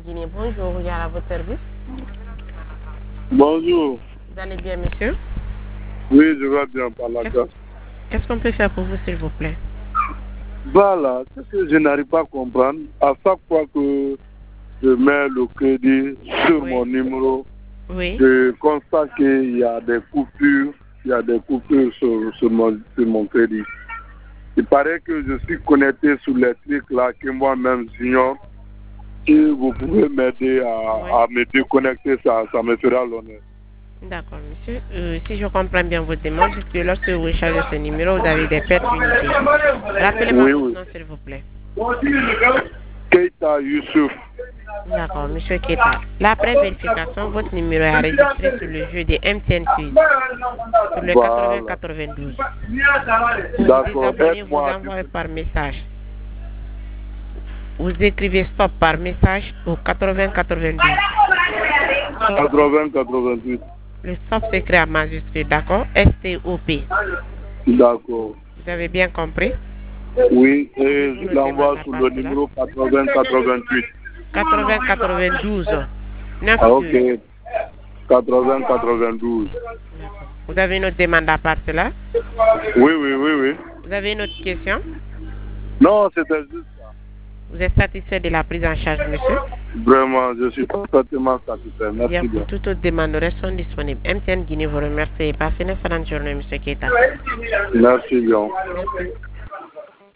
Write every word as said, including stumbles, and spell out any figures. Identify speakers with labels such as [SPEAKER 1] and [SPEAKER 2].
[SPEAKER 1] Guinée, bonjour, il y a à votre service.
[SPEAKER 2] Bonjour.
[SPEAKER 1] Vous allez bien, monsieur?
[SPEAKER 2] Oui, je vais bien par la carte.
[SPEAKER 1] Qu'est-ce qu'on peut faire pour vous, s'il vous plaît?
[SPEAKER 2] Voilà, ce que je n'arrive pas à comprendre, à chaque fois que je mets le crédit sur
[SPEAKER 1] Oui.
[SPEAKER 2] mon numéro,
[SPEAKER 1] Oui.
[SPEAKER 2] je constate qu'il y a des coupures, il y a des coupures sur, sur, mon, sur mon crédit. Il paraît que je suis connecté sur les trucs là que moi-même j'ignore. Si vous pouvez m'aider à,
[SPEAKER 1] Oui.
[SPEAKER 2] à me déconnecter, ça, ça me fera l'honneur.
[SPEAKER 1] D'accord, monsieur. Euh, si je comprends bien votre demande, c'est que lorsque vous rechargez ce numéro, vous avez des pertes unités. Rappelez-moi
[SPEAKER 2] Oui,
[SPEAKER 1] votre
[SPEAKER 2] oui.
[SPEAKER 1] nom, s'il vous plaît.
[SPEAKER 2] Keita Youssouf.
[SPEAKER 1] D'accord, monsieur Keta. La pré-vérification, votre numéro est enregistré sur le jeu des M T N Suisse, sur le
[SPEAKER 2] Voilà.
[SPEAKER 1] quatre-vingts quatre-vingt-douze.
[SPEAKER 2] D'accord,
[SPEAKER 1] Vous abonnez, vous
[SPEAKER 2] aide-moi.
[SPEAKER 1] envoyez par message. Vous écrivez stop par message au quatre-vingts quatre-vingt-douze.
[SPEAKER 2] quatre-vingts quatre-vingt-huit.
[SPEAKER 1] Le stop s'écrit à majuscule, d'accord? S T O P.
[SPEAKER 2] D'accord.
[SPEAKER 1] Vous avez bien compris?
[SPEAKER 2] Oui, et
[SPEAKER 1] Pouvez-vous
[SPEAKER 2] je
[SPEAKER 1] le
[SPEAKER 2] l'envoie
[SPEAKER 1] demander
[SPEAKER 2] sur
[SPEAKER 1] à
[SPEAKER 2] le
[SPEAKER 1] part cela?
[SPEAKER 2] numéro quatre-vingts quatre-vingt-huit.
[SPEAKER 1] quatre-vingts quatre-vingt-douze. neuf
[SPEAKER 2] Ah, ok.
[SPEAKER 1] deux.
[SPEAKER 2] quatre-vingts quatre-vingt-douze.
[SPEAKER 1] D'accord. Vous avez une autre demande à part cela?
[SPEAKER 2] Oui, oui, oui, oui.
[SPEAKER 1] Vous avez une autre question?
[SPEAKER 2] Non, c'était juste ça.
[SPEAKER 1] Vous êtes satisfait de la prise en charge, monsieur?
[SPEAKER 2] Vraiment, je suis parfaitement satisfait.
[SPEAKER 1] Bien,
[SPEAKER 2] Merci
[SPEAKER 1] pour
[SPEAKER 2] bien.
[SPEAKER 1] toute autre demande, nous restons disponibles. M T N Guinée vous remercie. Passez une excellente journée, monsieur Keita.
[SPEAKER 2] Merci bien.
[SPEAKER 1] Merci.